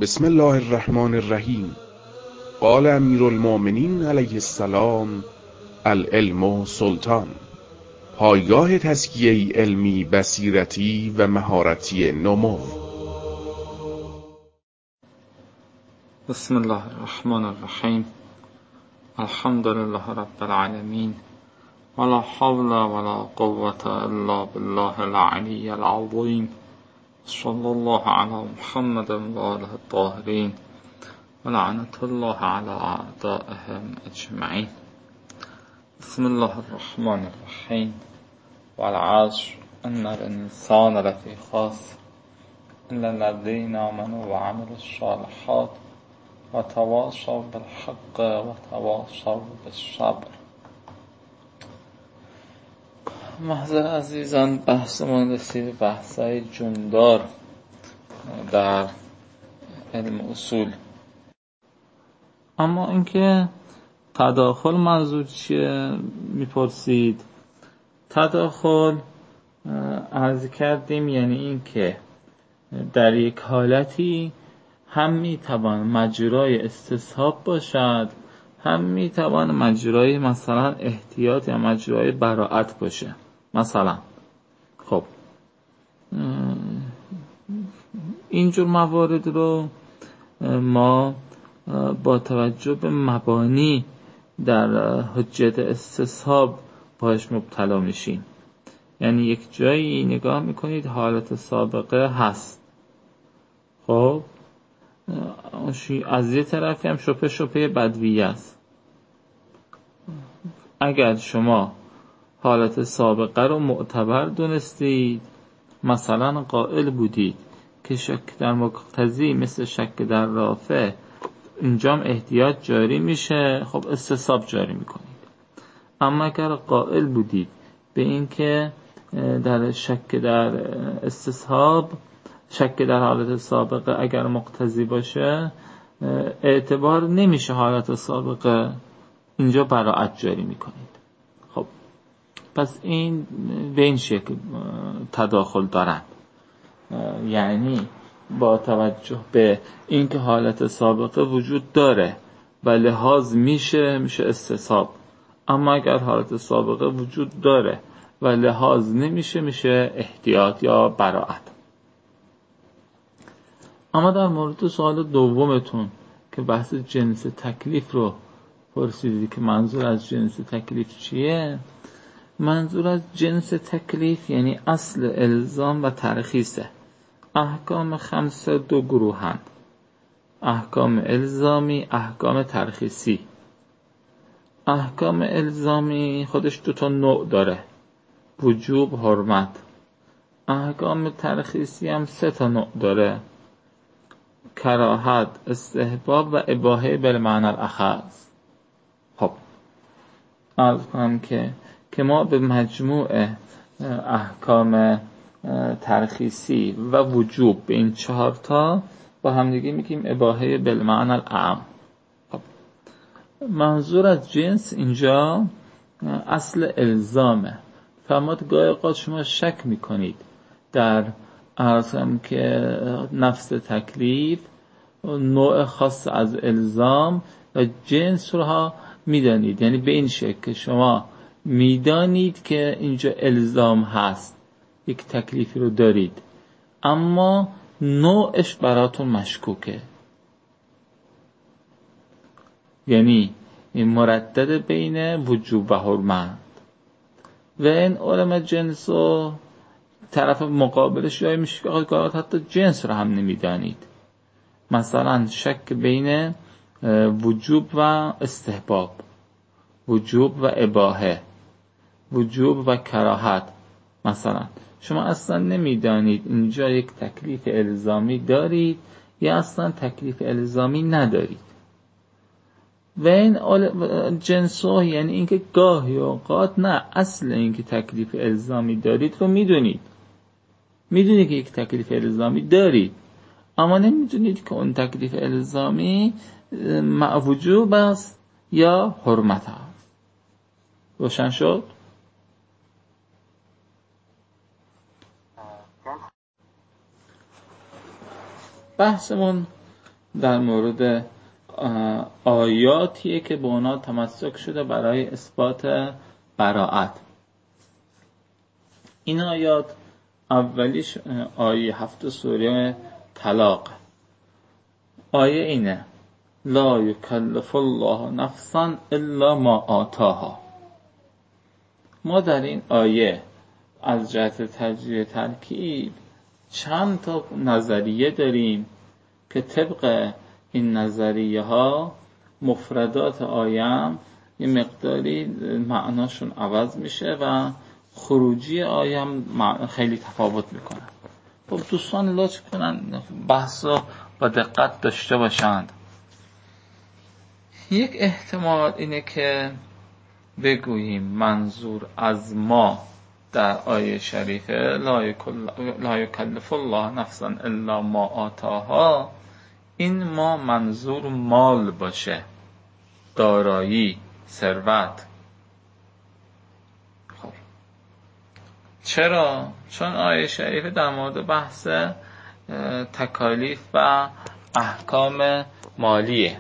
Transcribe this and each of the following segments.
بسم الله الرحمن الرحیم. قال امیر المؤمنین علیه السلام: العلم سلطان. پایگاه تزکیه علمی، بصیرتی و مهارتی نمو. بسم الله الرحمن الرحیم. الحمد لله رب العالمین ولا حول ولا قوة الا بالله العلی العظیم. صلی الله علی محمد و آله الطاهرین و لعنت الله علی اعدائهم اجمعین. بسم الله الرحمن الرحیم. والعصر ان الانسان لفی خسر الا الذین آمنوا وعملوا الصالحات وتواصوا بالحق وتواصوا بالصبر. محضر عزیزان، بحثمون رسید بحثای جوندار در علم اصول. اما اینکه تداخل منظور چیه میپرسید. تداخل عرض کردیم یعنی این که در یک حالتی هم میتوان مجرای استصحاب باشد، هم میتوان مجرای مثلا احتیاط یا مجرای براعت باشه. مثلا خب اینجور موارد رو ما با توجه به مبانی در حجت استصحاب باش مبتلا میشیم. یعنی یک جایی نگاه میکنید حالت سابقه هست، خب از یه طرفی هم شبهه بدویه است. اگر شما حالت سابقه رو معتبر دونستید، مثلا قائل بودید که شک در مقتضی مثل شک در رافع اینجام احتیاط جاری میشه، خب استصحاب جاری میکنید. اما اگر قائل بودید به این که در شک در استصحاب، شک در حالت سابقه اگر مقتضی باشه اعتبار نمیشه حالت سابقه، اینجا براعت جاری میکنید. خب پس این به این شکل تداخل دارند. یعنی با توجه به اینکه حالت سابقه وجود داره و لحاظ میشه استصحاب، اما اگر حالت سابقه وجود داره و لحاظ نمیشه میشه احتیاط یا براعت. اما در مورد سوال دومتون که بحث جنس تکلیف رو پرسیدی که منظور از جنس تکلیف چیه، منظور از جنس تکلیف یعنی اصل الزام و ترخیصه. احکام خمسه دو گروهند: احکام الزامی، احکام ترخیصی. احکام الزامی خودش دو تا نوع داره: وجوب، حرمت. احکام ترخیصی هم سه تا نوع داره: کراهت، استحباب و اباحه بالمعنی الاخذ. خب عرض کنم که ما به مجموع احکام ترخیصی و وجوب به این چهار تا با همدیگه میگیم اباحه بالمعنی الاعم. خب منظور از جنس اینجا اصل الزامه. فرماد گاهی اوقات شما شک میکنید در عرضم که نفس تکلیف نوع خاص از الزام و جنس رو میدانید، یعنی به این شکل که شما میدانید که اینجا الزام هست، یک تکلیفی رو دارید، اما نوعش براتون مشکوکه. یعنی مردد بین وجوب و حرمت. و این علم جنس و طرف مقابلش جایی میشه که آقای حتی جنس رو هم نمیدانید. مثلا شک بین وجوب و استحباب، وجوب و اباحه، وجوب و کراهت. مثلا شما اصلا نمیدانید اینجا یک تکلیف الزامی دارید یا اصلا تکلیف الزامی ندارید. و این جنسو یعنی اینکه گاهی اوقات نه اصل اینکه تکلیف الزامی دارید رو میدونید که یک تکلیف الزامی دارید، اما نمیدونید که اون تکلیف الزامی وجوب است یا حرمت است. روشن شد؟ بحثمون در مورد آیاتیه که به اونا تمسک شده برای اثبات براءت. این آیات اولیش آیه 7 سوره طلاق. آیه اینه: لا یکلف الله نفسا الا ما آتاها. ما در این آیه از جهت تجزیه ترکیب چند تا نظریه داریم که طبق این نظریه ها مفردات آیه یه مقداری معناشون عوض میشه و خروجی آیه خیلی تفاوت میکنه. خب دوستان لطف کنن بحث رو با دقت داشته باشند. یک احتمال اینه که بگوییم منظور از ما در آیه شریفه لا یکلف الله نفسا الا ما آتاها، این ما منظور مال باشه، دارایی، ثروت. خب چرا؟ چون آیه شریفه در مورد بحث تکالیف و احکام مالیه.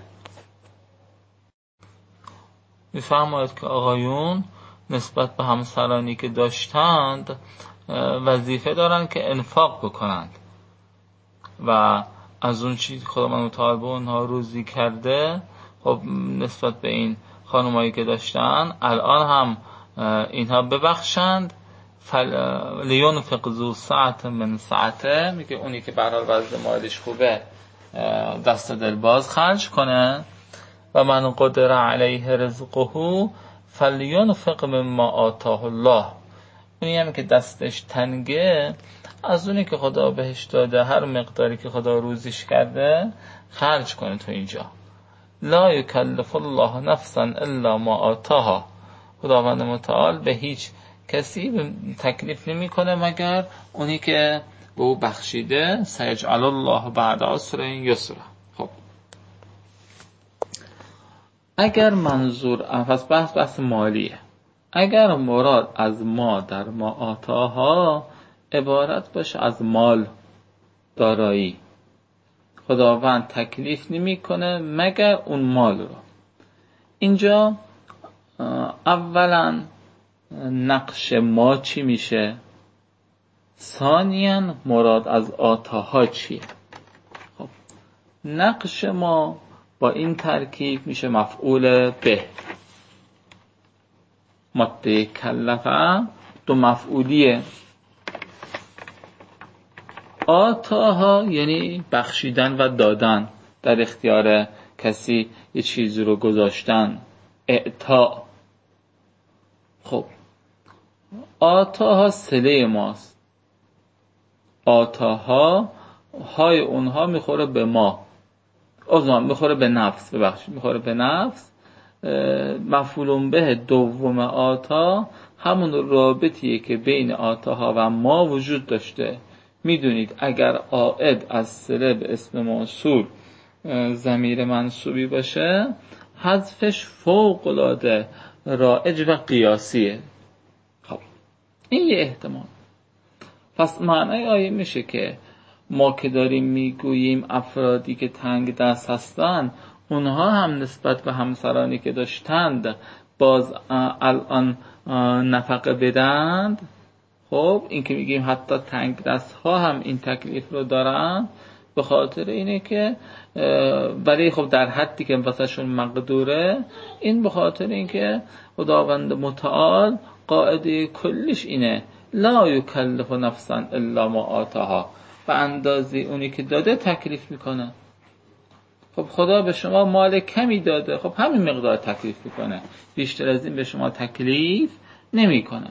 میفرماید که آقایون نسبت به همسرانی که داشتند وظیفه دارن که انفاق بکنند و از اون چیزی خداوند متعال به اونها روزی کرده، خب نسبت به این خانمایی که داشتن الان هم اینها ببخشند. لیونفق ذو سعة من سعته، میگه اونی که به هر حال وضع مالش خوبه دست دل باز خرج کنه. و من قدر علیه رزقه فلینفق مما آتاه الله، اونی هم که دستش تنگه از اونی که خدا بهش داده هر مقداری که خدا روزیش کرده خرج کنه. تو اینجا لا یکلف الله نفسا الا ما آتاها، خداوند متعال به هیچ کسی تکلیف نمی کنه مگر اونی که به او بخشیده. سیجعل الله بعد عسر یسرا. خب اگر منظور پس بحث مالیه، اگر مراد از ما در ما آتاها عبارت باشه از مال، دارایی، خداوند تکلیف نمی کنه مگر اون مال رو. اینجا اولا نقش ما چی میشه؟ ثانیاً مراد از آتاها چیه؟ خب نقش ما با این ترکیب میشه مفعول به. ماده کلفه دو مفعولیه. آتاها یعنی بخشیدن و دادن، در اختیار کسی یه چیزی رو گذاشتن، اعطا. خب آتاها صله ماست. آتاها های اونها میخوره به ما، میخوره به نفس، میخوره به نفس. مفعول به دوم آتا همون رابطیه که بین آتاها و ما وجود داشته. میدونید اگر عائد از صله به اسم موصول ضمیر منصوبی باشه حذفش فوق العاده رایج و قیاسیه. خب این یه احتمال. پس معنای آیه میشه که ما که داریم میگوییم افرادی که تنگ دست هستن اونها هم نسبت به همسرانی که داشتند باز الان نفقه بدند. خب این که میگیم حتی تنگ دست ها هم این تکلیف رو دارن به خاطر اینه که ولی خب در حدی که واسهشون مقدوره. این به خاطر اینکه خداوند متعال قاعده کلیش اینه لا یکلف نفسا الا ما آتاها، به اندازه اونی که داده تکلیف میکنه. خب خدا به شما مال کمی داده، خب همین مقدار تکلیف میکنه، بیشتر از این به شما تکلیف نمیکنه.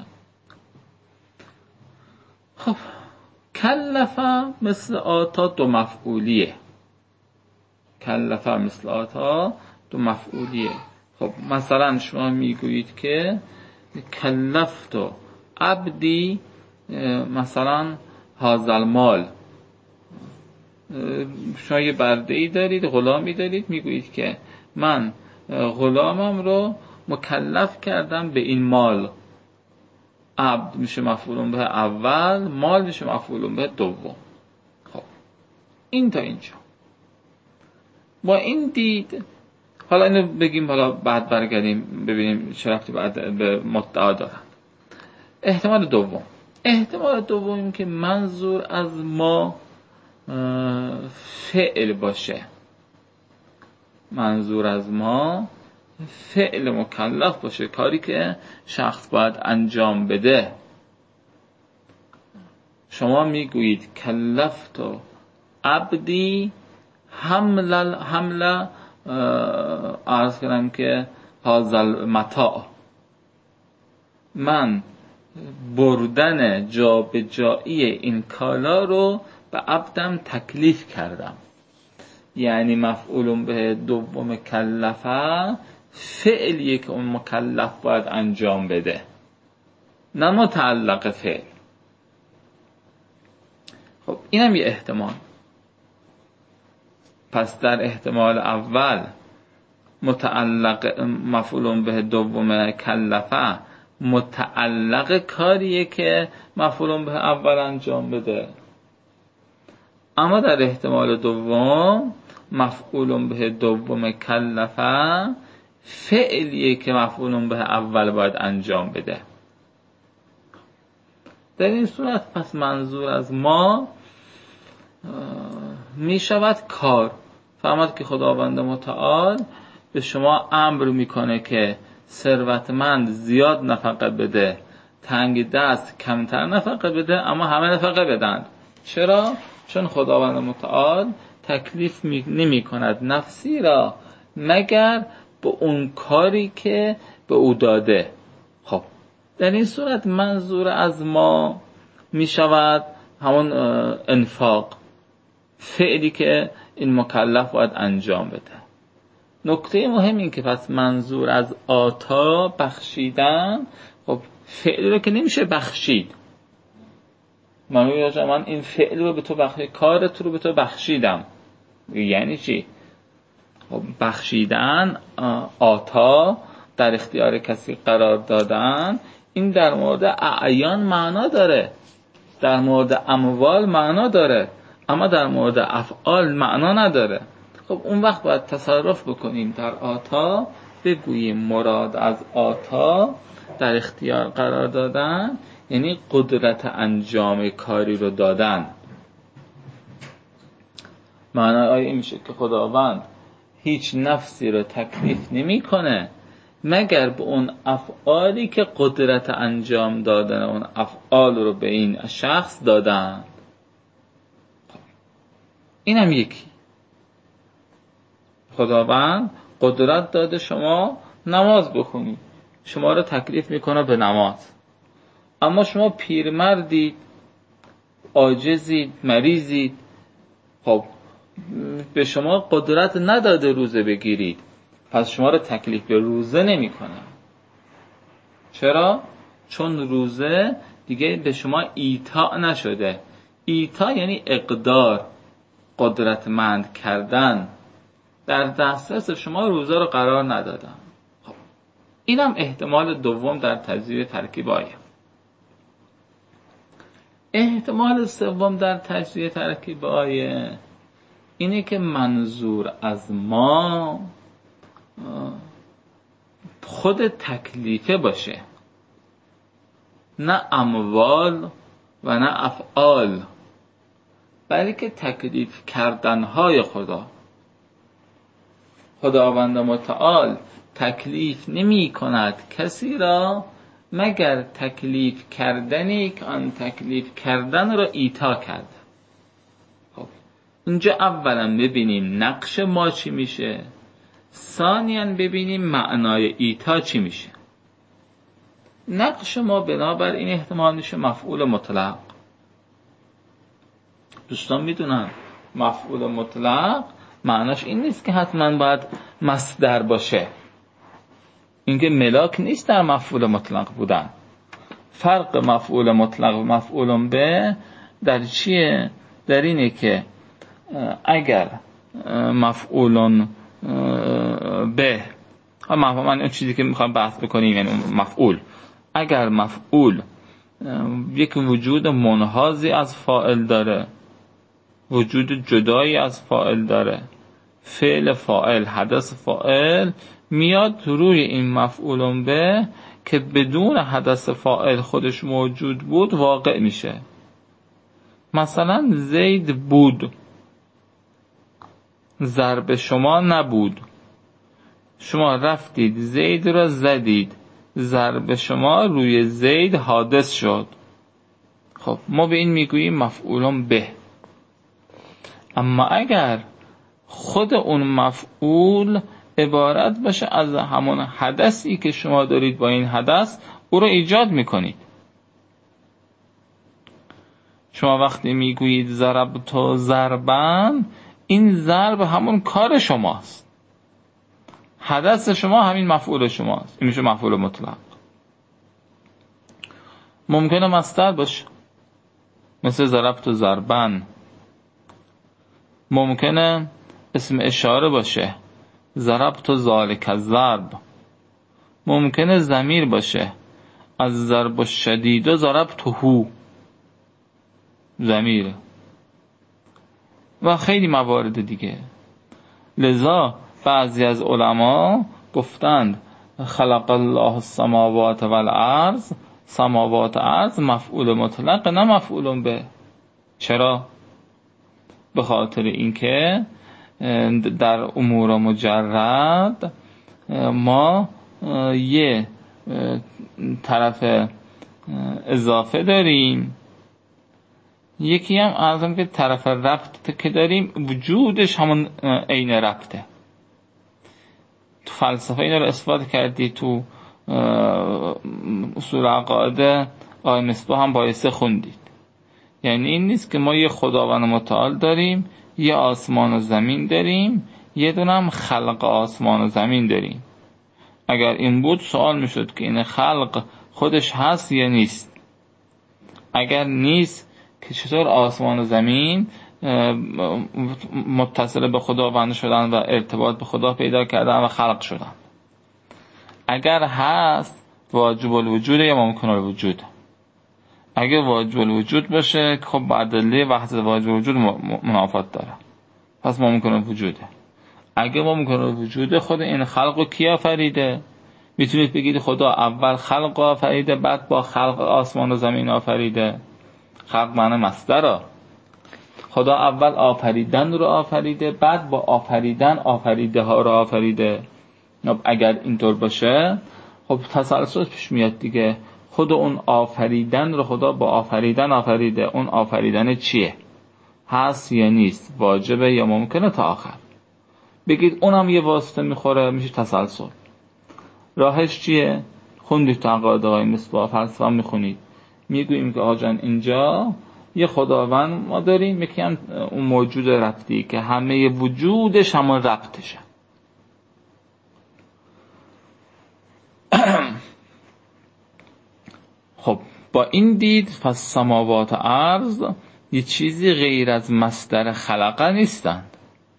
خب کلفه مثل آتا دو مفعولیه. کلفه مثل آتا دو مفعولیه. خب مثلا شما میگویید که کلفتو عبدی مثلا هازل مال. شما یه برده‌ای دارید، غلامی دارید، میگویید که من غلامم رو مکلف کردم به این مال. عبد میشه مفعول به اول، مال میشه مفعول به دوم. خب این تا اینجا. با این دید، حالا اینو بگیم، حالا بعد برگردیم ببینیم چه ربطی بعد به مدعا دارن. احتمال دوم این که منظور از ما فعل باشه. منظور از ما فعل مکلف باشه، کاری که شخص باید انجام بده. شما میگویید کلفتو عبدی حمل عرض کنم که هازل متاع، من بردن جا به جایی این کالا رو به عبدم تکلیف کردم. یعنی مفعول به دوم کلفه فعلیه که اون مکلف باید انجام بده، نه متعلق فعل. خب اینم یه احتمال. پس در احتمال اول متعلق مفعول به دوم کلفه متعلق کاریه که مفعول به اول انجام بده، اما در احتمال دوم مفعول به دوم کلفه فعلیه که مفعول به اول باید انجام بده. در این صورت پس منظور از ما می شود کار. فهمد که خداوند متعال به شما امر میکنه که ثروتمند زیاد نفقه بده، تنگ دست کمتر نفقه بده، اما همه نفقه بدن. چرا؟ چون خداوند متعال تکلیف نمی کند نفسی را مگر به اون کاری که به او داده. خب در این صورت منظور از ما می شود همون انفاق، فعلی که این مکلف باید انجام بده. نکته مهم این که پس منظور از عطا بخشیدن، خب فعلی رو که نمیشه بخشید. من این فعل رو به تو بخشیدم، کارت رو به تو بخشیدم. یعنی چی؟ خب بخشیدن، عطا، در اختیار کسی قرار دادن، این در مورد اعیان معنا داره، در مورد اموال معنا داره، اما در مورد افعال معنا نداره. خب اون وقت باید تصرف بکنیم در عطا، بگوییم مراد از عطا در اختیار قرار دادن یعنی قدرت انجام کاری رو دادن. معنای این میشه که خداوند هیچ نفسی رو تکلیف نمی کنه مگر به اون افعالی که قدرت انجام دادن اون افعال رو به این شخص دادن. اینم یکی، خداوند قدرت داده شما نماز بخونید، شما رو تکلیف میکنه به نماز، اما شما پیرمردید، عاجزید، مریضید، خب به شما قدرت نداده روزه بگیرید، پس شما رو تکلیف به روزه نمیکنه. چرا؟ چون روزه دیگه به شما ایطاء نشده. ایطاء یعنی اقدار، قدرتمند کردن، در دسترس شما روزه رو قرار ندادن. خب اینم احتمال دوم در تجزیه ترکیب آیه. احتمال سوم در تجزیه ترکیب آیه اینه که منظور از ما خود تکلیفه باشه، نه اموال و نه افعال، بلکه تکلیف کردنهای خدا. خداوند متعال تکلیف نمی کند کسی را مگر تکلیف کردنی که آن تکلیف کردن را ایطا کرد. خب اونجا اولا ببینیم نقش ما چی میشه، ثانیاً ببینیم معنای ایطا چی میشه. نقش ما بنابر این احتمال میشه مفعول مطلق. دوستان میدونن مفعول مطلق معناش این نیست که حتما باید مصدر باشه. اینکه ملاک نیست در مفعول مطلق بودن. فرق مفعول مطلق و مفعول به در چیه؟ در اینه که اگر مفعول به، من اون چیزی که میخوام بحث بکنیم یعنی مفعول، اگر مفعول یک وجود منحازی از فاعل داره، وجود جدایی از فاعل داره، فعل فاعل، حدث فاعل میاد روی این مفعول به که بدون حدث فاعل خودش موجود بود واقع میشه. مثلا زید بود، ضرب شما نبود. شما رفتید زید را زدید، ضرب شما روی زید حادث شد. خب ما به این میگوییم مفعول به. اما اگر خود اون مفعول عبارت باشه از همون حدثی که شما دارید با این حدث او رو ایجاد میکنید. شما وقتی میگویید ضربت ضربن، این ضرب همون کار شماست، حدث شما همین مفعول شماست، این میشه مفعول مطلق. ممکنه مصدر باشه مثل ضربت ضربن، ممکنه اسم اشاره باشه ضربت ذالک الضرب، ممکنه ضمیر باشه از ضرب الشدید ضربته، ضمیر، و خیلی موارد دیگه. لذا بعضی از علما گفتند خلق الله السماوات والارض، سماوات ارض مفعول مطلق نه مفعول به. چرا؟ به خاطر اینکه در امور مجرد ما یه طرف اضافه داریم، یکی هم از اون که طرف ربط که داریم وجودش همون عین ربطه. تو فلسفه اینا رو اثبات کردی، تو اصول عقاید آقای مصباح هم بایسته خوندید. یعنی این نیست که ما یه خداوند متعال داریم، یه آسمان و زمین داریم، یه دونه هم خلق آسمان و زمین داریم. اگر این بود سوال میشد که این خلق خودش هست یا نیست. اگر نیست که چطور آسمان و زمین متصل به خداوند شدن و ارتباط به خدا پیدا کردن و خلق شدن؟ اگر هست واجب الوجود یا ممکن الوجود؟ اگر واجب الوجود باشه خب با ادله وحدت واجب الوجود منافات داره، پس ممکن الوجوده. اگر ممکن الوجوده، خود این خلق رو کی آفریده؟ میتونید بگید خدا اول خلق آفریده بعد با خلق آسمان و زمین آفریده. خلق معنی مصدره. خدا اول آفریدن رو آفریده بعد با آفریدن آفریده ها رو آفریده. اگر اینطور باشه خب تسلسل پیش میاد دیگه. خود اون آفریدن رو خدا با آفریدن آفریده. اون آفریدن چیه؟ هست یا نیست؟ واجبه یا ممکنه؟ تا آخر بگید اونم یه واسطه میخوره، میشه تسلسل. راهش چیه؟ خوندید تو عقاید آقای مصباح، فلسفه میخونید، میگوییم که آجان اینجا یه خداوند ما داریم، یکی هم اون موجود ربطی که همه وجودش همون ربطشه. خب با این دید پس سماوات و ارض یه چیزی غیر از مصدر خلقه نیستند،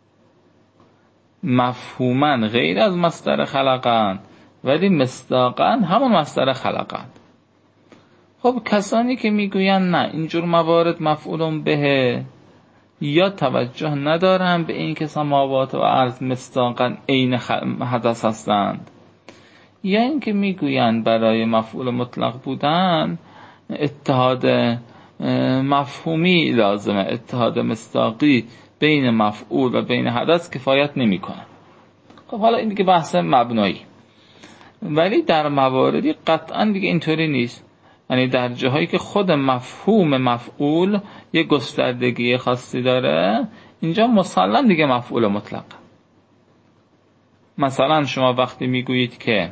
مفهوماً غیر از مصدر خلقن ولی مصداقاً همون مصدر خلقن. خب کسانی که میگوین نه اینجور موارد مفعول به، یا توجه ندارن به این که سماوات و ارض مصداقاً عین حدث هستند، یا اینکه میگوین برای مفعول مطلق بودن اتحاد مفهومی لازمه، اتحاد مصداقی بین مفعول و بین حدث کفایت نمیکنه. خب حالا این دیگه بحث مبنایی، ولی در مواردی قطعا دیگه اینطوری نیست. یعنی در جاهایی که خود مفهوم مفعول یه گستردگی خاصی داره، اینجا مسلم دیگه مفعول مطلق. مثلا شما وقتی میگویید که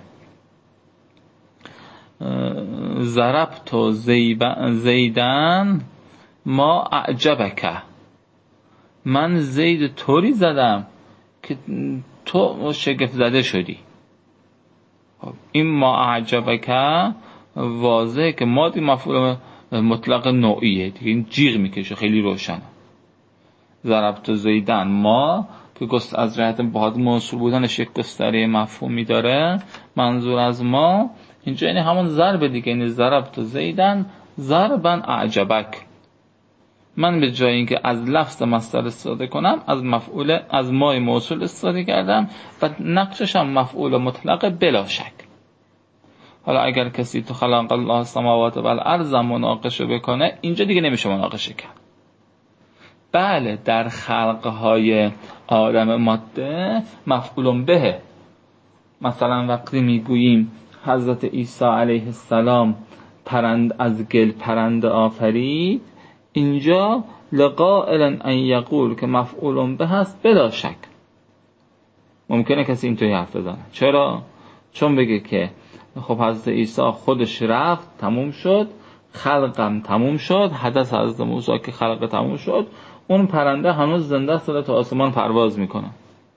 ضربت زیدن ما اعجبک، من زید طوری زدم که تو شگفت زده شدی. این ما اعجبک واضحه که ما دی مفعول مطلق نوعیه دیگه، این جیغ میکشه، خیلی روشنه. ضربت زیدن ما که از جهت بعد موصول بودنش یک گستره مفهومی داره، منظور از ما اینجا یعنی همون ضرب دیگه، یعنی ضربت زیدن ضربا اعجبک، من به جای اینکه از لفظ مصدر استفاده کنم از مای موصول استفاده کردم و نقشش هم مفعول مطلق بلا شک. حالا اگر کسی تو خلق الله السماوات و الارض مناقشه بکنه، اینجا دیگه نمیشه مناقشه کرد. بله، در خلقهای عالم ماده مفعول به. مثلا وقتی میگوییم حضرت عیسی علیه السلام از گل پرنده آفرید، اینجا لقائل ان یقول که مفعول به هست بلا شک. ممکنه کسی اینطوری حرف بزنه. چرا؟ چون بگه که خب حضرت عیسی خودش رفت، تموم شد، خلقم تموم شد، حدث حضرت موسی که خلق تموم شد، اون پرنده هنوز زنده است، تا آسمان پرواز میکنه.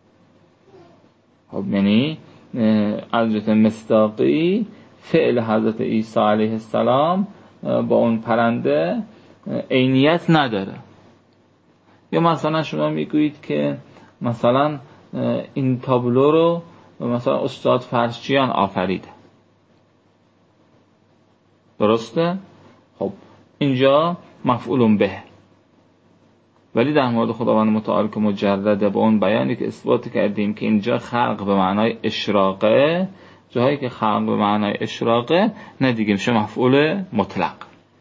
خب یعنی از جهت مصداقی فعل حضرت عیسی علیه السلام با اون پرنده عینیت نداره. یا مثلا شما میگویید که مثلا این تابلو رو مثلا استاد فرشچیان آفریده، درسته؟ خب اینجا مفعول به. ولی در مورد خداوند متعال که مجرده، با اون بیانی که اثبات کردیم که اینجا خلق به معنای اشراقه، جاهایی که خلق به معنای اشراقه نه دیگه میشه مفعول مطلق.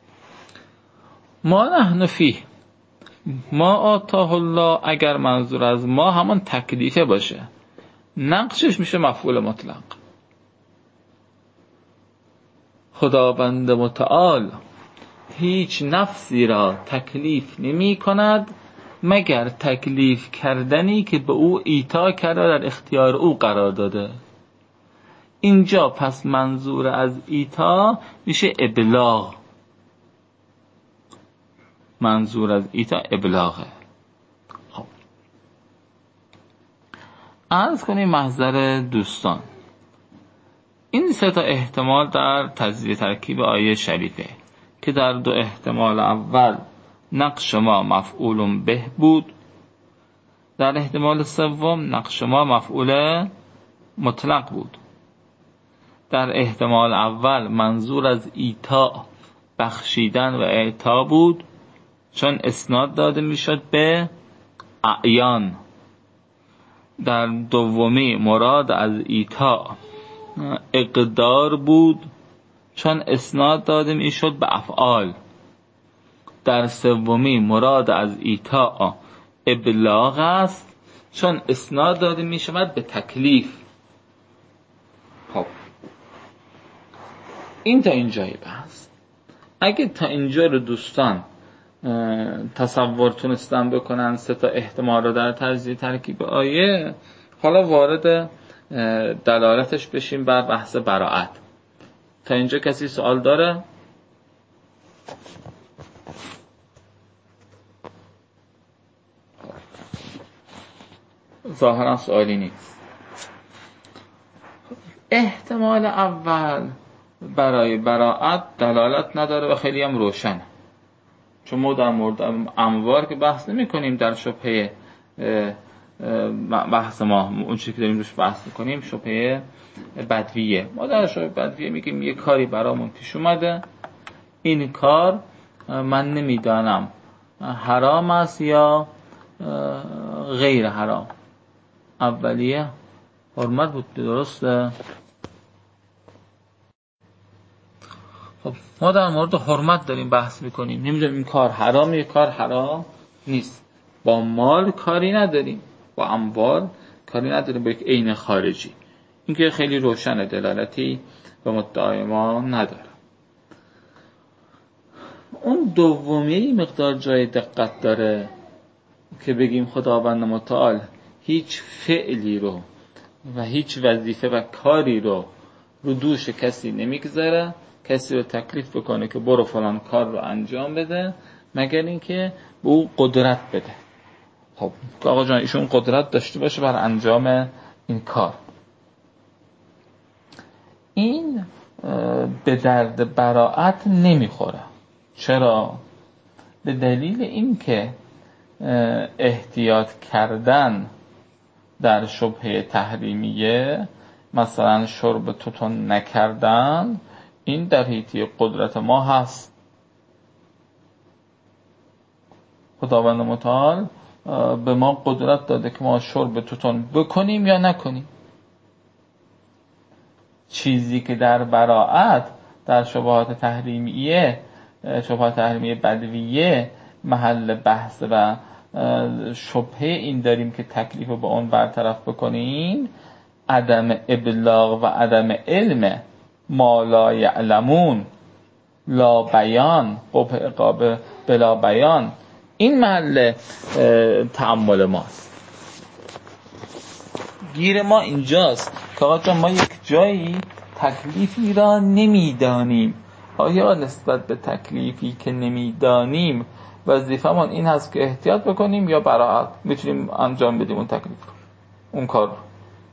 ما نحن فیه ما آتاه الله، اگر منظور از ما همون تکلیفه باشه، نقشش میشه مفعول مطلق. خداوند متعال هیچ نفسی را تکلیف نمی کند مگر تکلیف کردنی که به او ایتا کرده، در اختیار او قرار داده. اینجا پس منظور از ایتا میشه ابلاغ. منظور از ایتا ابلاغه. خب عرض کنیم محضر دوستان، این سه تا احتمال در تجزیه ترکیب آیه شریفه که در دو احتمال اول نقش ما مفعول به بود، در احتمال سوم نقش ما مفعول مطلق بود. در احتمال اول منظور از ایتا بخشیدن و اعطا بود، چون اسناد داده میشد به اعیان. در دومی مراد از ایتا اقدار بود، چون اسناد داده میشد به افعال. در سومی مراد از ایتا ابلاغ است، چون اسناد داده میشود به تکلیف. خب این تا اینجای بحث. اگه تا اینجا رو دوستان تصور تونستن بکنن سه تا احتمال رو در تجزیه ترکیب آیه، حالا وارد دلالتش بشیم بر بحث براءت. تا اینجا کسی سوال داره؟ ظاهرا سوالی نیست. احتمال اول برای براءت دلالت نداره و خیلی هم روشنه، چون ما در مورد اموار که بحث نمی کنیم. در شبهه بحث ما اون چیزی که داریم روش بحث میکنیم شبهه بدویه. ما در شبهه بدویه میگیم یه کاری برامون پیش اومده، این کار من نمیدانم حرام است یا غیر حرام. اولیه حرمت بود، درسته؟ خب ما در مورد حرمت داریم بحث میکنیم، نمیدونیم این کار حرام یا کار حرام نیست. با مال کاری نداریم، با اموال کاری نداریم، با یک عین خارجی. این که خیلی روشنه، دلالتی به مدعای ما نداره. اون دومی مقدار جای دقت داره که بگیم خداوند متعال هیچ فعلی رو و هیچ وظیفه و کاری رو دوش کسی نمیگذاره، کسی رو تکلیف بکنه که برو فلان کار رو انجام بده، مگر اینکه به او قدرت بده. خب آقا جان ایشون قدرت داشته باشه بر انجام این کار. این به درد براءت نمیخوره. چرا؟ به دلیل اینکه احتیاط کردن در شبهه تحریمیه، مثلا شرب توتون نکردن، این در حیطه قدرت ما هست. خداوند متعال به ما قدرت داده که ما شرب توتون بکنیم یا نکنیم. چیزی که در براعت در شبهات تحریمیه بدویه محل بحث و شبهه این داریم که تکلیف رو با اون برطرف بکنیم، عدم ابلاغ و عدم علم ما لا یعلمون، لا بیان، قبح عقاب بلا بیان، این محل تأمل ماست. گیر ما اینجاست که آقا جان ما یک جایی تکلیفی را نمیدانیم. آیا نسبت به تکلیفی که نمیدانیم وظیفمون این هست که احتیاط بکنیم یا براعت میتونیم انجام بدیم اون تکلیف رو، اون کار رو؟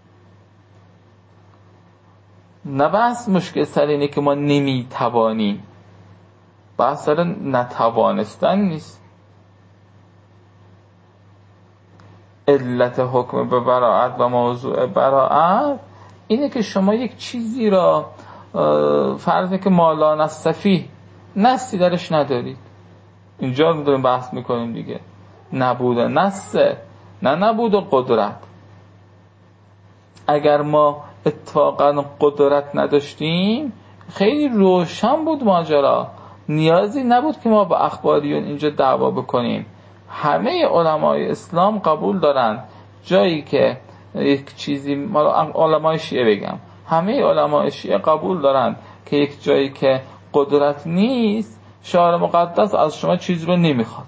نه بحث مشکل سر اینه که ما نمیتوانیم، بحث سر نتوانستن نیست. علت حکم به براعت و موضوع براعت اینه که شما یک چیزی را فرض که مالا نصفی نصی درش ندارید. اینجا داریم بحث میکنیم دیگه، نبود نصه نه نبود و قدرت. اگر ما اتفاقا قدرت نداشتیم خیلی روشن بود ماجرا، نیازی نبود که ما با اخباریون اینجا دعوا بکنیم. همه علمای اسلام قبول دارن جایی که یک چیزی، علمای شیعه بگم، همه علمای شیعه قبول دارن که یک جایی که قدرت نیست شارع مقدس از شما چیز رو نمیخواد.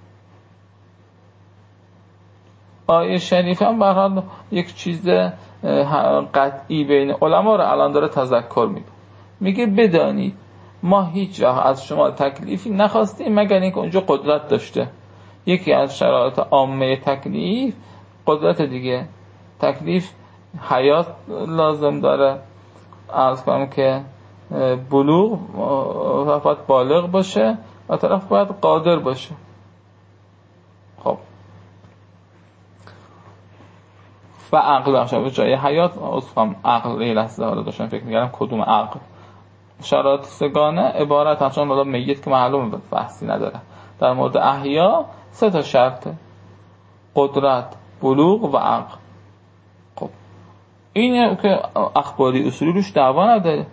آیه شریف هم به هر حال یک چیز قطعی بین علما رو الان داره تذکر میده، میگه بدانید ما هیچ وقت از شما تکلیفی نخواستیم مگر اینکه اونجا قدرت داشته. یکی از شرایط عامه تکلیف قدرت دیگه. تکلیف حیات لازم داره، عرض کنم که بلوغ باید بالغ باشه و طرف باید قادر باشه. خب و عقل بخشه به جای حیات، اصلا عقل یه لحظه حالا داشتم فکر می‌کردم کدوم عقل. شرایط سگانه عبارت همچنان حالا میت که معلومه بحثی نداره. در مورد احیا 3 شرطه: قدرت، بلوغ و عقل. خب اینه که اخباری اصولی روش دعوا نداره.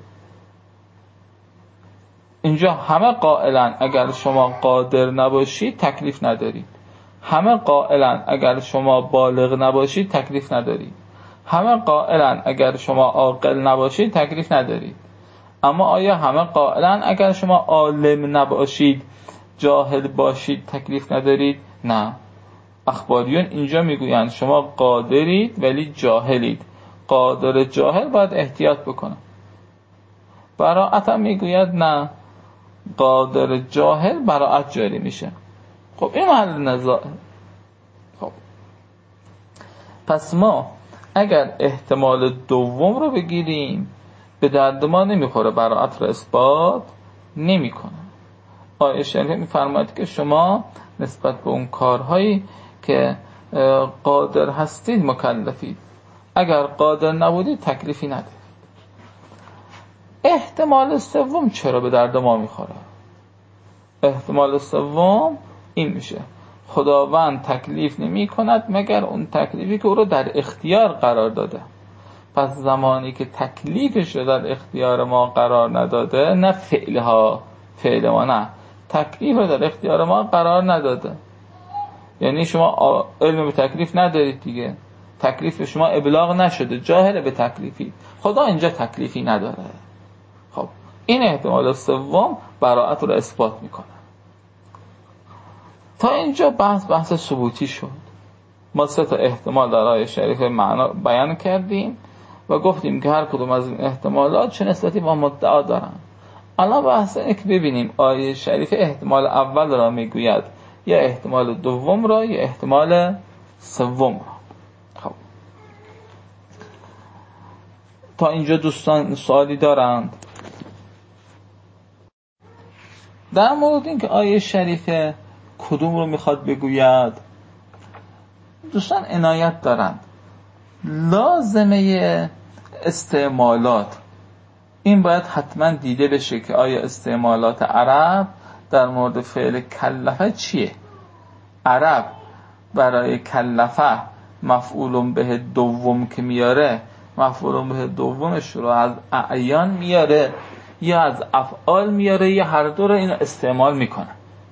اینجا همه قائلن اگر شما قادر نباشید تکلیف ندارید، همه قائلن اگر شما بالغ نباشید تکلیف ندارید، همه قائلن اگر شما عاقل نباشید تکلیف ندارید. اما آیا همه قائلن اگر شما عالم نباشید، جاهل باشید تکلیف ندارید؟ نه. اخباریون اینجا میگویند شما قادرید ولی جاهلید. قادر جاهل باید احتیاط بکنه. براعت هم میگوید نه، قادر جاهل براعت جاری میشه. خب این محل نزاع. خب پس ما اگر احتمال دوم رو بگیریم به درد ما نمیخوره، براعت رو اثبات نمیکنه. آیه شریف میفرماید که شما نسبت به اون کارهایی که قادر هستید مکلفید، اگر قادر نبودید تکلیفی ندارید. احتمال سوم چرا به درد ما میخوره؟ احتمال سوم این میشه: خداوند تکلیف نمی کند مگر اون تکلیفی که او رو در اختیار قرار داده. پس زمانی که تکلیفش رو در اختیار ما قرار نداده، نه فعل ما، نه تکلیف رو در اختیار ما قرار نداده، یعنی شما علم به تکلیف ندارید دیگه، تکلیف شما ابلاغ نشده، جاهل به تکلیفی، خدا اینجا تکلیفی نداره. خب این احتمال سوم براعت رو اثبات میکنه. تا اینجا بحث ثبوتی شد. ما 3 احتمال در آیه شریف معنا بیان کردیم و گفتیم که هر کدوم از این احتمالات چه نسبتی با مدعا دارن. الان بحث اینه که ببینیم آیه شریف احتمال اول را میگوید یا احتمال دوم را یا احتمال سوم را. خب تا اینجا دوستان سوالی دارند در مورد این که آیه شریف کدوم رو میخواد بگوید؟ دوستان عنایت دارند لازمه استعمالات این باید حتما دیده بشه که آیا استعمالات عرب در مورد فعل کلفه چیه. عرب برای کلفه مفعول به دوم که میاره، مفعول به دومش رو از اعیان میاره یا از افعال میاره یا هر دو رو اینو استعمال میکنه.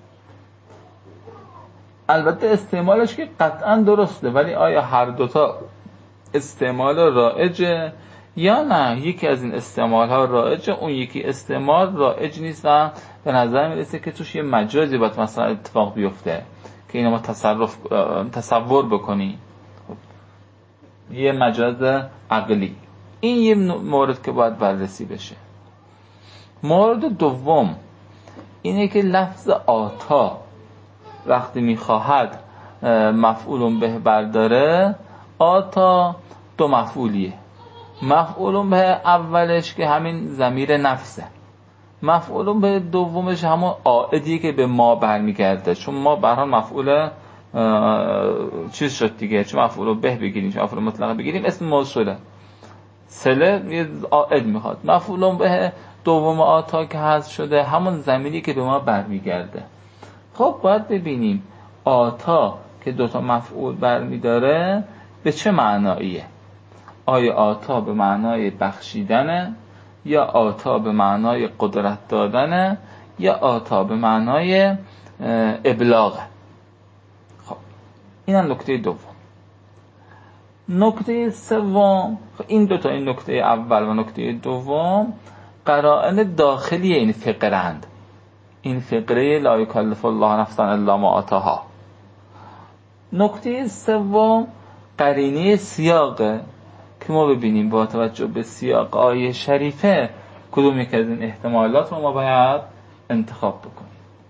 البته استعمالش که قطعا درسته، ولی آیا هر دوتا استعمال رایجه یا نه یکی از این استعمال ها رایجه، اون یکی استعمال رایج نیست و به نظر میرسه که توش یه مجازی باید مثلا اتفاق بیفته که اینو ما تصور بکنی، یه مجاز عقلی. این یه مورد که باید بررسی بشه. مورد دوم اینه که لفظ آتا وقتی میخواهد مفعول به برداره، آتا دو مفعولیه. مفعول به اولش که همین ضمیر نفسه، مفعول به دومش همون عائدی که به ما برمیگرده، چون ما به هر حال مفعول چیز شد دیگه، چون مفعول به بگیریم، چون مفعول مطلق بگیریم اسم موصوله، صله یه عائد میخواد. مفعول به دوم آتا که حذف شده همون ضمیری که به ما برمیگرده. خب باید ببینیم آتا که دوتا مفعول برمیداره به چه معناییه. آیا آتا به معنای بخشیدنه، یا آتا به معنای قدرت دادنه، یا آتا به معنای ابلاغه. خب این هم نکته دوم. نکته سوم، این دوتا، این نکته اول و نکته دوم قرائن داخلی این فقرند. این فقره لا یکلف الله نفسا الا ما آتاها. نکته سوم قرینه سیاقه که ما ببینیم با توجه به سیاق آیه شریفه کدوم یک از این احتمالات رو ما باید انتخاب بکنیم.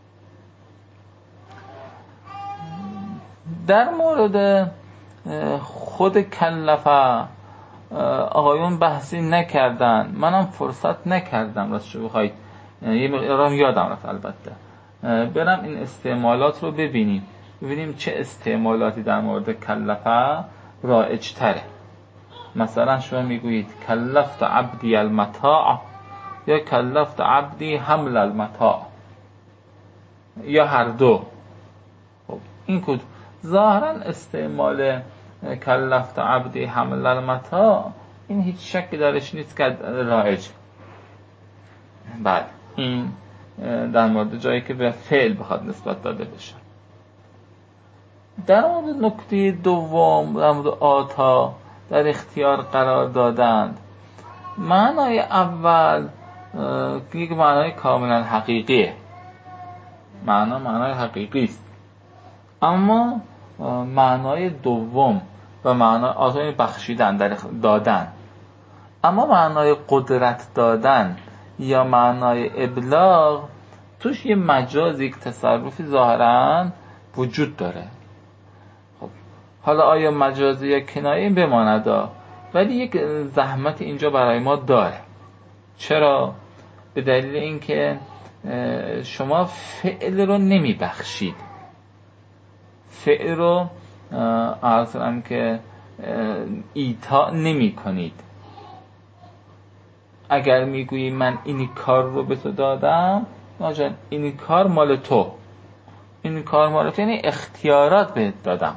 در مورد خود کلفه آقایون بحثی نکردن، منم فرصت نکردم راستش بخواید، یه مقدارم یادم رفت البته برم این استعمالات رو ببینیم چه استعمالاتی در مورد کلفه رایج تره. مثلا شما میگویید کلفت عبدی المتاع یا کلفت عبدی حمل المتاع یا هر دو. خب این کد ظاهرا استعمال کلفت عبدی حمل المتاع این هیچ شکی درش نیست که رایج. بعد این در مورد جایی که به فعل بخواد نسبت داده بشه. در مورد نکته دوم، در مورد آتا در اختیار قرار دادند، معنای اول یک معنای کاملا حقیقیه، معنای حقیقی است. اما معنای دوم و معنای آتا بخشیدن، در دادن، اما معنای قدرت دادن یا معنای ابلاغ توش یه مجاز، یک تصرفی ظاهرا وجود داره. خب حالا آیا مجازی یا کنایه این بمانده، ولی یک زحمت اینجا برای ما داره. چرا؟ به دلیل اینکه شما فعل رو نمی بخشید، فعل رو اصلا که ایتا نمی کنید. اگر میگویی من این کار رو به تو دادم، ناجان این کار مال تو، این کار مال تو یعنی اختیارات بهت دادم.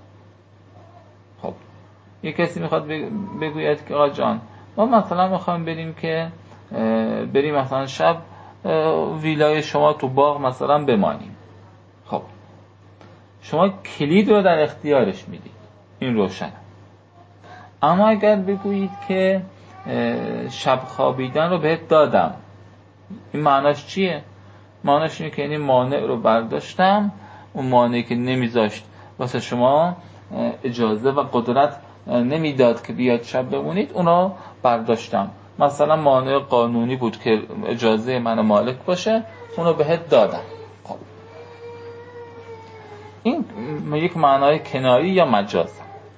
خب یک کسی میخواد بگوید که آقا جان ما مثلا میخوایم بریم مثلا شب ویلای شما تو باغ مثلا بمانیم. خب شما کلید رو در اختیارش میدید، این روشنه. اما اگر بگویید که شب خوابیدن رو بهت دادم، این معناش چیه؟ معناش اینه که یعنی مانع رو برداشتم، اون مانعی که نمیذاشت واسه شما اجازه و قدرت نمیداد که بیاد شب بمونید، اونا برداشتم. مثلا مانع قانونی بود که اجازه من مالک باشه، اونو بهت دادم. خب این یک معنای کنایی یا مجاز.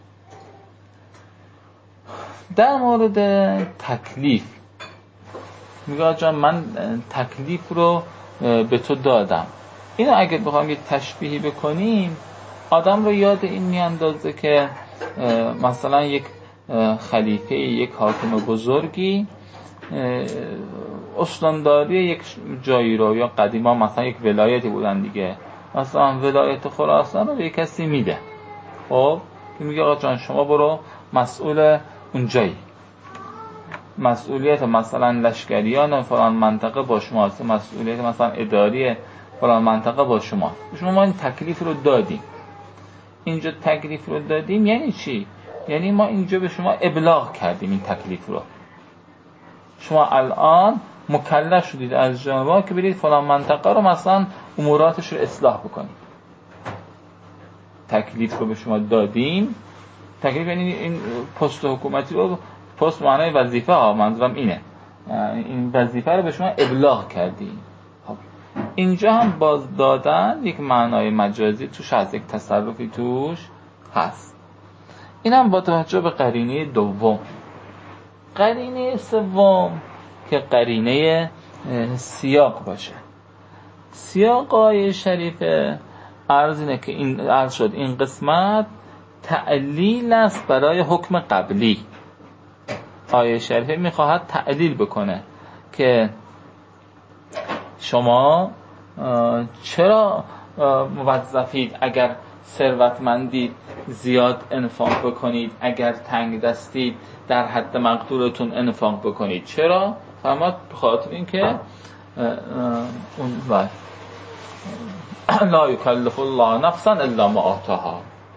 در مورد تکلیف میگه جان من تکلیف رو به تو دادم. اینو اگه بخوام یه تشبیهی بکنیم، آدم رو یاد این میاندازه که مثلا یک خلیفه، یک حاکم بزرگی استانداری یک جایی رو، یا قدیما مثلا یک ولایتی بودن دیگه، مثلا ولایت خراسان رو به کسی میده، خب که میگه آقا جان شما برو مسئول اونجایی، مسئولیت مثلا لشکریان فلان منطقه با شماست، مسئولیت مثلا اداری فلان منطقه با شماست. شما ما این تکلیف رو دادیم. اینجا تکلیف رو دادیم یعنی چی؟ یعنی ما اینجا به شما ابلاغ کردیم این تکلیف رو. شما الان مکلف شدید از جناب که برید فلان منطقه رو مثلا اموراتش رو اصلاح بکنید. تکلیف رو به شما دادیم. تکلیف یعنی این پست حکومتی رو، پست معنای وظیفه ها، منظورم اینه، این وظیفه رو به شما ابلاغ کردیم. خب اینجا هم باز دادن یک معنای مجازی توش هست، یک تصرفی توش هست. این هم با توجه به قرینه دوم. قرینه سوم که قرینه سیاق باشه. سیاق آیه شریفه عرض اینه که این عرض شد این قسمت تعلیل است برای حکم قبلی. آیه شریفه میخواهد تعلیل بکنه که شما چرا موظفید اگر ثروتمندید زیاد انفاق بکنید، اگر تنگ دستید در حد مقدورتون انفاق بکنید. چرا؟ فرمود به خاطر اینکه اون لا یکلف الله نفسا الا ما آتاها.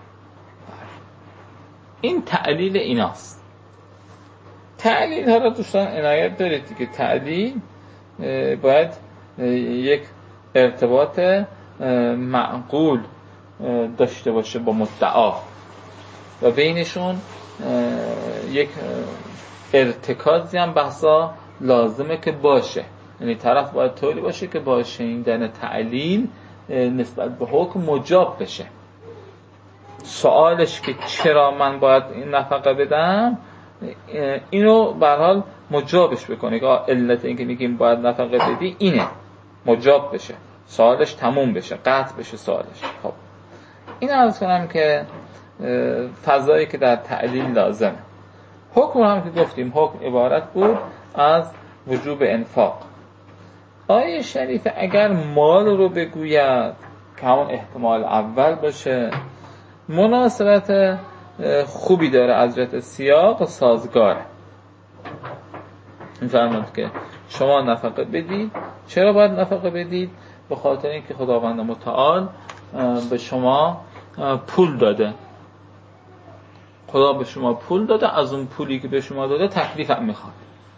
این تعلیل ایناست. تعلیل ها را دوستان عنایت دارید که تعلیل باید یک ارتباط معقول داشته باشه با مدعا و بینشون یک ارتکازی هم بحثا لازمه که باشه. یعنی طرف باید طوری باشه که با شنیدن تعلیل نسبت به حکم مجاب بشه. سوالش که چرا من باید این نفقه بدم، اینو به هر حال مجابش بکنه که علت این که میگیم باید نفقه بدی اینه، مجاب بشه، سوالش تموم بشه، قطع بشه سوالش. خب این عرض کنم که فضایی که در تعلیل لازمه. حکم هم که گفتیم حکم عبارت بود از وجوب انفاق. آیه شریف اگر مال رو بگوید که همون احتمال اول باشه، مناسبت خوبی داره از جهت سیاق و سازگاره. می‌فرماید که شما نفقه بدید. چرا باید نفقه بدید؟ به خاطر اینکه خداوند متعال به شما پول داده. خدا به شما پول داده، از اون پولی که به شما داده تکلیف هم میخواد.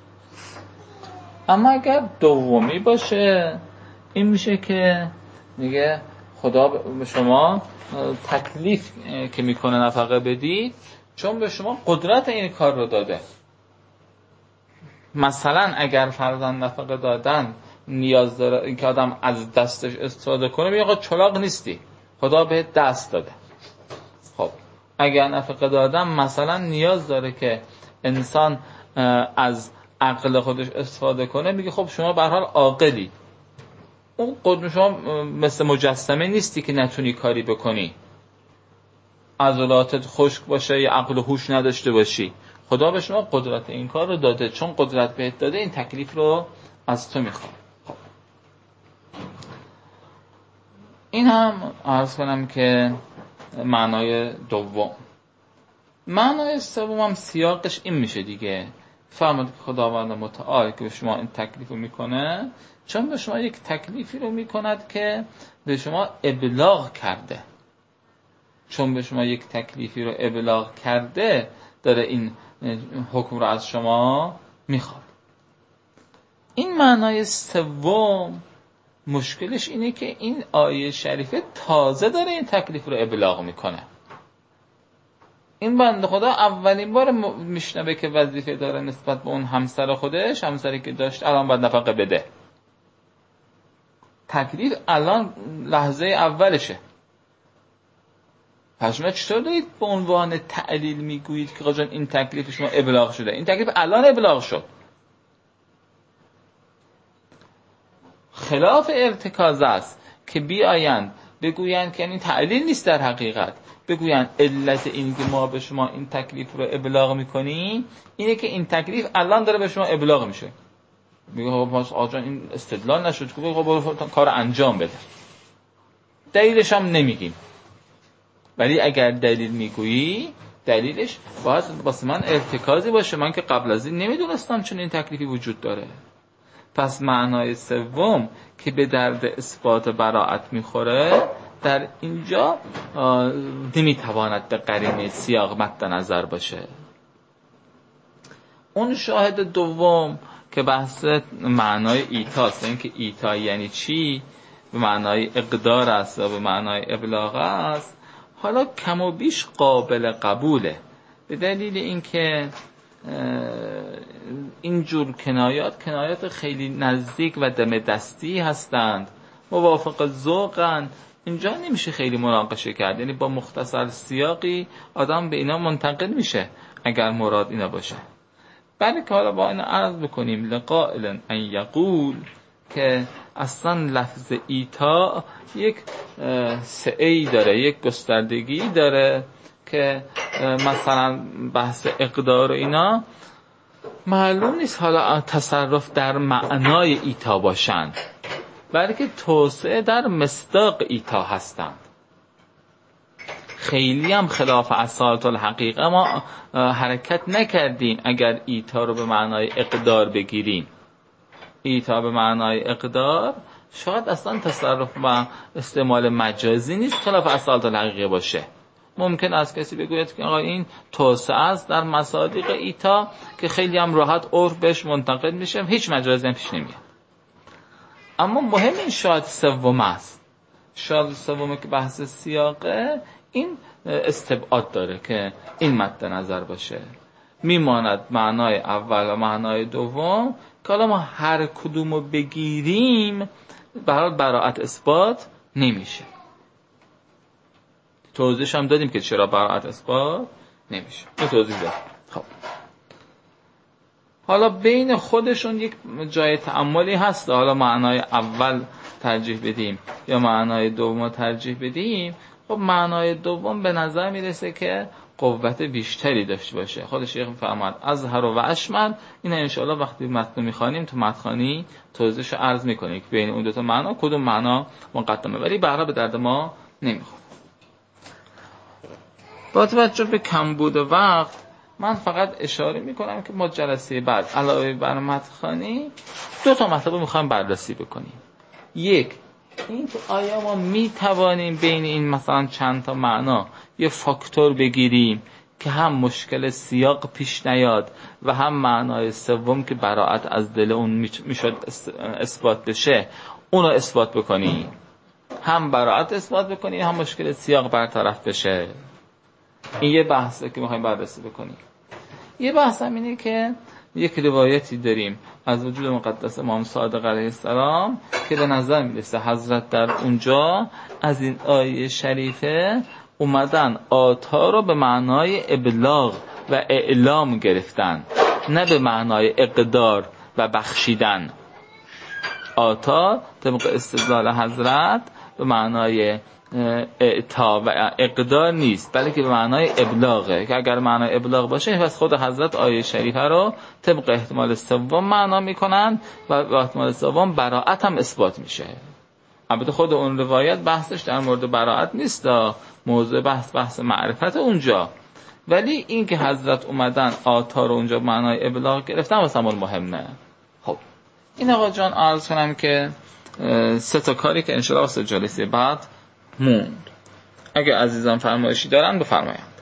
اما اگر دومی باشه، این میشه که میگه خدا به شما تکلیف که میکنه نفقه بدید چون به شما قدرت این کار رو داده. مثلا اگر فرضاً نفقه دادن نیاز داره این که آدم از دستش استفاده کنه، میگه آقا چلاق نیستی، خدا بهت دست داده. خب اگر نفقه دادن مثلا نیاز داره که انسان از عقل خودش استفاده کنه، میگه خب شما به هر حال عاقلی، اون قدرت شما مثل مجسمه نیستی که نتونی کاری بکنی، عضلاتت خشک باشه یا عقل و هوش نداشته باشی. خدا به شما قدرت این کار رو داده، چون قدرت بهت داده این تکلیف رو از تو میخواد. خب این هم عرض کنم که معنای دوم. معنای سوم هم سیاقش این میشه دیگه. فرمود که خداوند متعال که به شما این تکلیف رو میکنه چون به شما یک تکلیفی رو میکند که به شما ابلاغ کرده. چون به شما یک تکلیفی رو ابلاغ کرده داره این حکم رو از شما میخواد. این معنای سوم مشکلش اینه که این آیه شریفه تازه داره این تکلیف رو ابلاغ میکنه. این بنده خدا اولین بار میشنوه که وظیفه داره نسبت به اون همسر خودش، همسری که داشت الان باید نفقه بده. تکلیف الان لحظه اولشه. پس شما چطور دارید به عنوان تعلیل میگویید که آقا این تکلیف شما ابلاغ شده؟ این تکلیف الان ابلاغ شد. خلاف ارتکاز است که بیایند بگویند که این تعلیل نیست، در حقیقت بگویند علت این که ما به شما این تکلیف رو ابلاغ میکنیم اینه که این تکلیف الان داره به شما ابلاغ میشه. میگه خب پس آقا این استدلال نشد که خب برو کار انجام بده. دلیلش هم نمیگیم، ولی اگر دلیل میگویی دلیلش باید واسه من ارتکازی باشه. من که قبل از این نمیدونستم چون این تکلیفی وجود داره. پس معنای سوم که به درد اثبات براءت میخوره در اینجا نمیتواند به قرینه سیاق مد نظر باشه. اون شاهد دوم که بحث معنای ایتاست، اینکه ایتا یعنی چی، به معنای اقدار است و به معنای ابلاغ است، حالا کم و بیش قابل قبوله، به دلیل اینکه اینجور کنایات خیلی نزدیک و دم دستی هستند، موافق ذوقن. اینجا نمیشه خیلی مناقشه کرد، یعنی با مختصر سیاقی آدم به اینا منتقل میشه اگر مراد اینا باشه. بلکه حالا با این عرض بکنیم لقائل ان یقول که اصلا لفظ ایتا یک سعی داره، یک گستردگی داره که مثلا بحث اقدار و اینا معلوم نیست حالا تصرف در معنای ایتا باشند، بلکه توسعه در مصداق ایتا هستند. خیلی هم خلاف اصالت الحقیقه ما حرکت نکردیم اگر ایتا رو به معنای اقدار بگیریم. ایتا به معنای اقدار شاید اصلا تصرف و استعمال مجازی نیست، خلاف اصالت الحقیقه باشه. ممکن است کسی بگوید که آقا این توسعه است در مصادیق ایتا که خیلی هم راحت عرف بهش منتقل میشه، هیچ مجازی هم پیش نمیاد. اما مهم این شاهد سوم است. شاهد سوم که بحث سیاقه این استبعاد داره که این مد نظر باشه. میماند معنای اول و معنای دوم که حالا ما هر کدومو بگیریم برای براءت اثبات نمیشه. توضیحش هم دادیم که چرا براءت اثبات نمیشه. توضیح دادیم. خب حالا بین خودشون یک جای تأملی هست، حالا معنای اول ترجیح بدیم یا معنای دوم ترجیح بدیم. خب معنای دوم به نظر میرسه که قوت بیشتری داشته باشه. خود شیخ میفرماد اظهر و اشمل. این انشاءالله وقتی متن میخوانیم تو متنخوانی توضیحش رو عرض میکنیم که بین اون دو تا معنا کدوم معنا مقدمه، ولی به هر حال به درد ما نمیخوره. با توجه به کمبود وقت من فقط اشاره میکنم که ما جلسه بعد علاوه بر متنخوانی دو تا مطلب رو میخوایم بررسی بکنیم. یک، این که آیا ما میتوانیم بین این مثلا چند تا معنا یه فاکتور بگیریم که هم مشکل سیاق پیش نیاد و هم معنای سوم که براءت از دل اون میشد اثبات بشه اونو اثبات بکنیم، هم براءت اثبات بکنیم هم مشکل سیاق برطرف بشه. این یه بحثه که میخوایم بررسی بکنیم. یه بحث هم اینه که یک روایتی داریم از وجود مقدس امام صادق علیه السلام که به نظر میرسه حضرت در اونجا از این آیه شریفه اومدن آتا رو به معنای ابلاغ و اعلام گرفتن، نه به معنای اقدار و بخشیدن. آتا طبق استدلال حضرت به معنای اعطا و اقدار نیست، بلکه به معنای ابلاغه که اگر معنای ابلاغ باشه پس خود حضرت آیه شریفه رو طبق احتمال سوم معنا میکنن و به احتمال سوم براءت هم اثبات میشه. البته خود اون روایت بحثش در مورد براءت نیست، موضوع بحث معرفت اونجا، ولی این که حضرت اومدن آتا رو اونجا معنای ابلاغ گرفتن واسمون مهمه. خب این آقا جان عرض کنم که سه تا کاری که انشاءالله واسه جلسه بعد موند. اگه عزیزان فرمایشی دارن بفرمایید.